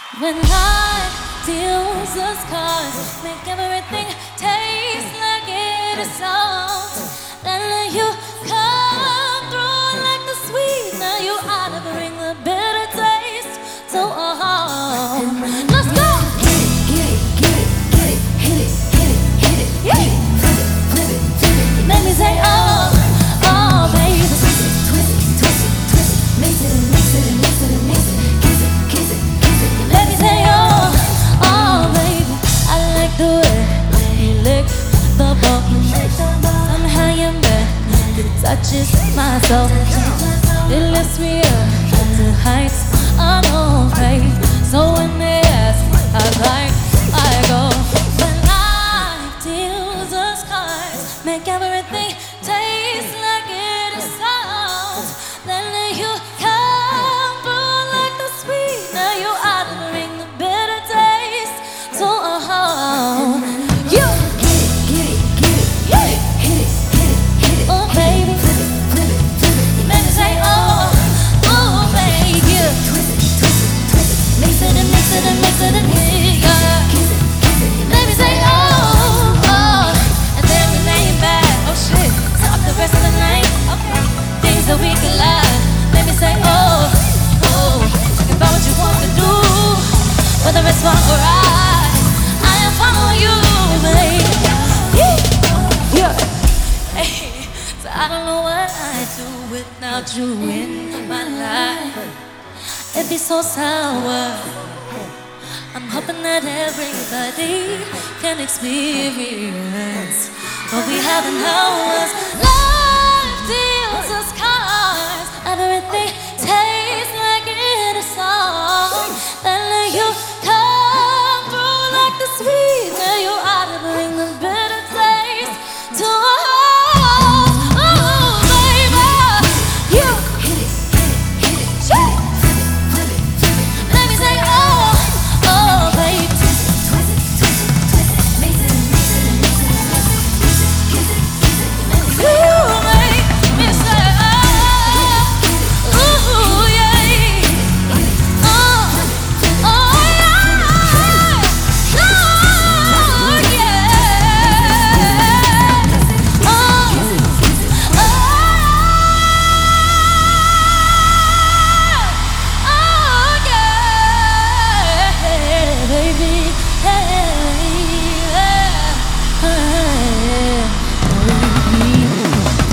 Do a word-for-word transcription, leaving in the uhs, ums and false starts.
When life deals us cards, make everything taste like it is salt. Then you come through like the sweet. Now you ought to bring the bitter taste. So oh, let's go. Get it, get it, get it, hit it, hit it, hit it, hit it. Flip it, flip it, flip it. Make me say oh, oh baby. Twist it, twist it, twist it, twist it. Mix it and mix it and mix it and mix it. Kiss it, kiss it, kiss it. Let me say oh, oh baby. I like the way you lick the ball. Somehow your back it touches my soul. It lifts me up to heights I know, babe. So when they ask, I like, I go. When life deals us cards, make everything taste like it is salt. Then you come through like the sweet. Now you ought to bring the bitter taste. So oh, you get it, get it, get it, hit it, hit it, hit it. Oh baby, flip it, flip it, flip it. You make me say oh, oh baby. Twist it, twist it, twist it. Mix it and mix it and mix it and hit yeah. Kiss it, kiss it. Let me say oh, oh, and then we lay it back. Oh shit, stop the rest of the night. Okay, things that we can lie. Let me say oh, oh, talk about what you want to do, whether it's wrong or right. I am following you, babe. Yeah, hey, so I don't know what I'd do without you in my life. It'd be so sour. I'm hoping that everybody can experience what we have in ours. Life deals us cards, everything